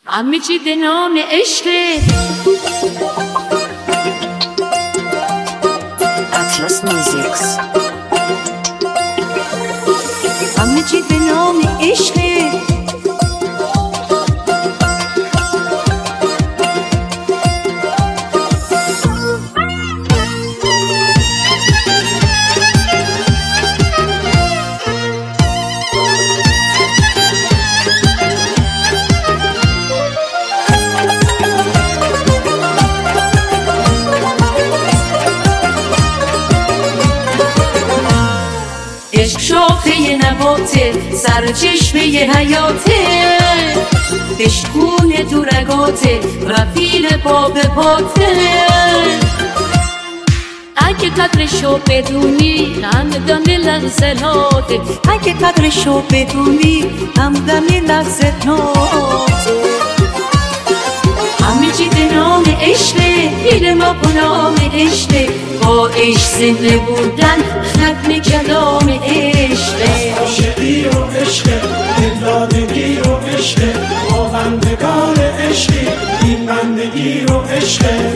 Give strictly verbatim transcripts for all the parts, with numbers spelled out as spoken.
همه چی به نام عشقه. Atlas Musics. همه چی به نام عشقه. عشق شاخه نباته، سرچشمه حیاته، عشق خون تو رگاته، رفیق باب پاته. اگه قدرشو بدونی همدم لحظاته، اگه قدرشو بدونی همدم لحظاته. همه چی به نام عشقه، دل ما به نام عشقه، با عشق زنده بودن ختم کلام عشقه. عاشقی و عشقه، دلدادگی و عشقه، با بندگان عشقی، این بندگی و عشقه.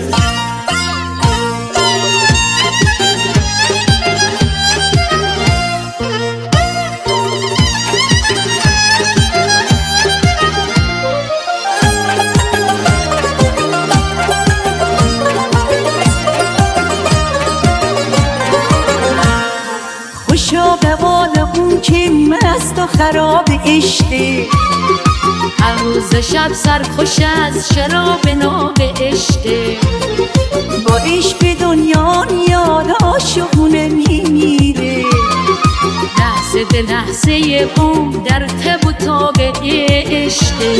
خوشا به حال اون که مست و خراب عشقه، هر روز شب سرخوش از شراب ناب عشقه. با عشق به دنیا یاداشونه میمیره، لحظه به لحظه اون در تب و تاب عشقه.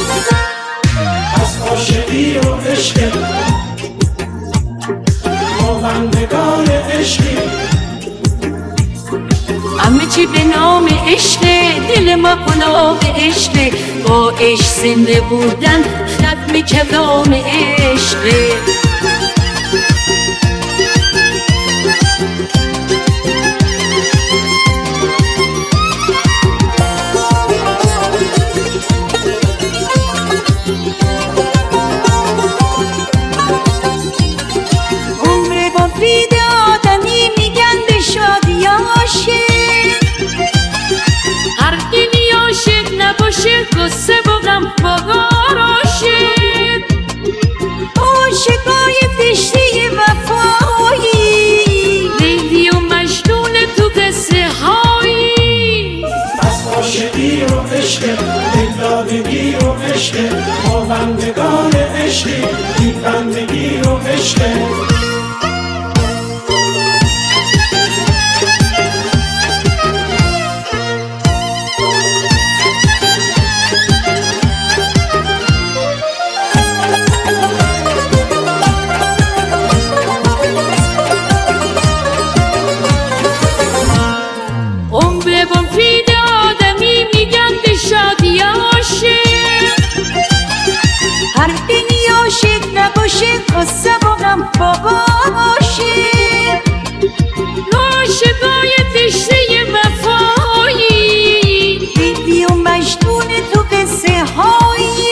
از عاشقی و عشقه، با بندگان عشقی، همه چی به نام عشقه، دل ما گلاب عشقه، با عشق زنده بودن ختم کلام عشقه. عمر با فرید آدمی میگن به شادیاشه، هر دلی عاشق نباشه قصه و غم بغاراشه. عاشقای فرشته وفایی، لیلی و مجنون تو قصه هایی. از عاشقی و عشقه، دلدادگی و عشقه، با بندگان عشقی، این بندگی و عشقه. عمر با فرید آدمی میگن به شادیاشه، هر دلی عاشق نباشه قصه و غم باشه. عاشقای فرشته وفایی، لیلی و مجنون تو قصه هایی.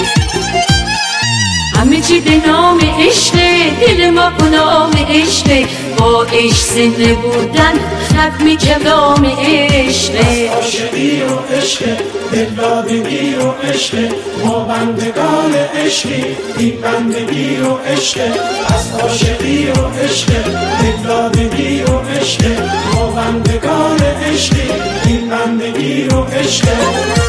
همه چی به نام عشقه، دل ما غلام عشقه، با عشق زنده بودن ختم کلام عشقه. عاشقی و عشقه، دلدادگی و عشقه، با بندگان عشقی، این بندگی و عشقه. از عاشقی و عشقه، دلدادگی و عشقه، با بندگان عشقی، این بندگی و عشقه.